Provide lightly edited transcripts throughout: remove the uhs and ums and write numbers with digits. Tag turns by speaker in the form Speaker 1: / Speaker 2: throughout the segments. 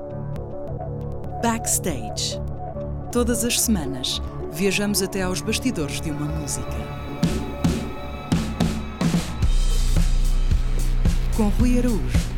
Speaker 1: Backstage. Todas as semanas, viajamos até aos bastidores de uma música. Com Rui Araújo.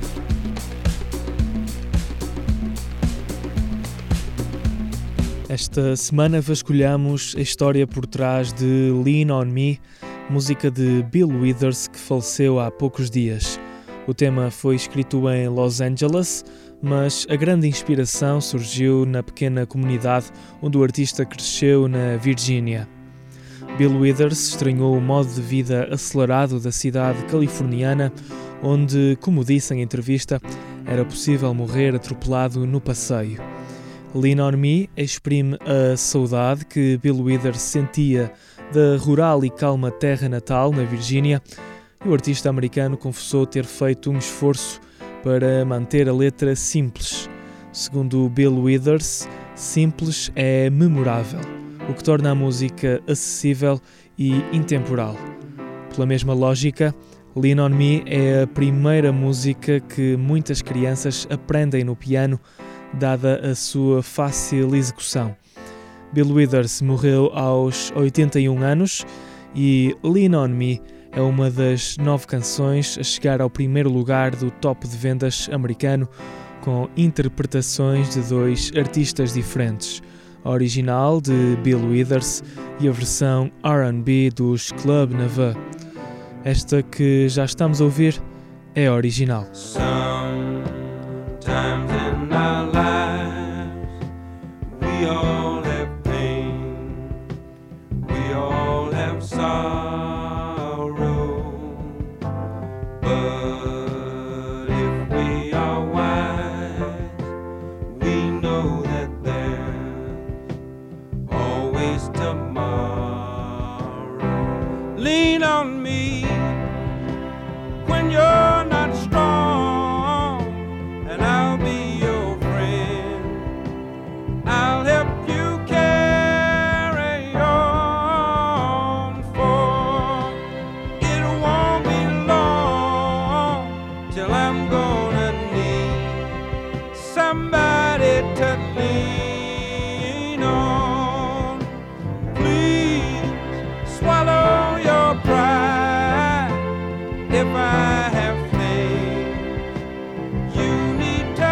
Speaker 2: Esta semana vasculhamos a história por trás de Lean On Me, música de Bill Withers, que faleceu há poucos dias. O tema foi escrito em Los Angeles, mas a grande inspiração surgiu na pequena comunidade onde o artista cresceu na Virgínia. Bill Withers estranhou o modo de vida acelerado da cidade californiana, onde, como disse em entrevista, era possível morrer atropelado no passeio. Lean On Me exprime a saudade que Bill Withers sentia da rural e calma terra natal na Virgínia, e o artista americano confessou ter feito um esforço para manter a letra simples. Segundo Bill Withers, simples é memorável, o que torna a música acessível e intemporal. Pela mesma lógica, Lean On Me é a primeira música que muitas crianças aprendem no piano, dada a sua fácil execução. Bill Withers morreu aos 81 anos e Lean On Me é uma das 9 canções a chegar ao primeiro lugar do top de vendas americano, com interpretações de 2 artistas diferentes, a original de Bill Withers e a versão R&B dos Club Nava. Esta que já estamos a ouvir é a original.
Speaker 3: Sometimes in our lives we all have pain, we all have sorrow. But if we are wise, we know that there's always tomorrow. Lean on me when you're not strong, and I'll be your friend. I'll help you carry on, for it won't be long till I'm gonna need somebody to lean on. Please swallow your pride if I have faith. You need to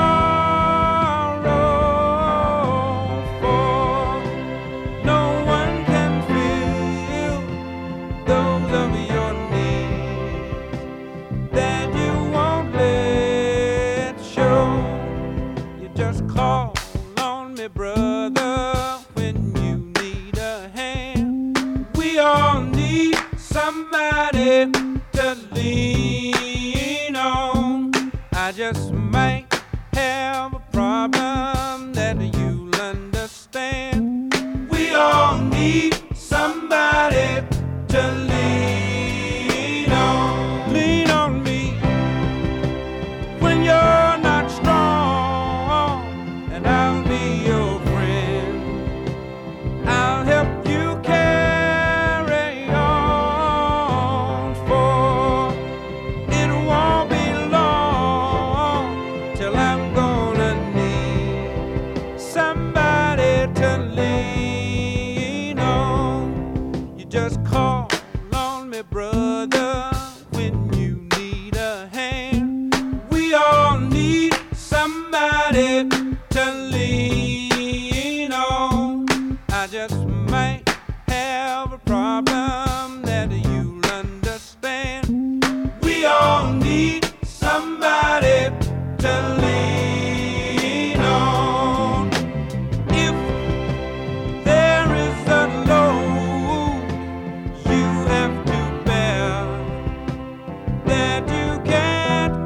Speaker 3: borrow, for no one can fill those of your needs that you won't let show. You just call on me, brother, when you need a hand. We all need somebody to lean on. I just might have a problem that you'll understand. We all need somebody to lean on. Lean on me when you're not strong, and I'll be your friend. I'll help you carry on, for it won't be long till I'm gonna need somebody to lean on. You just call on me, brother, when you need a hand. We all need somebody to lean on. I just might have a problem that you'll understand. We all need somebody to lean on. If there is a load you have to bear that you can't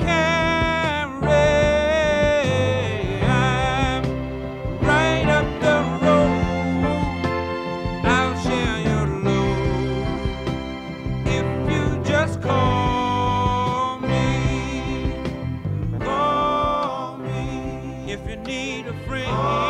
Speaker 3: carry, I'm right up the road. I'll share your load if you just call me. If you need a friend.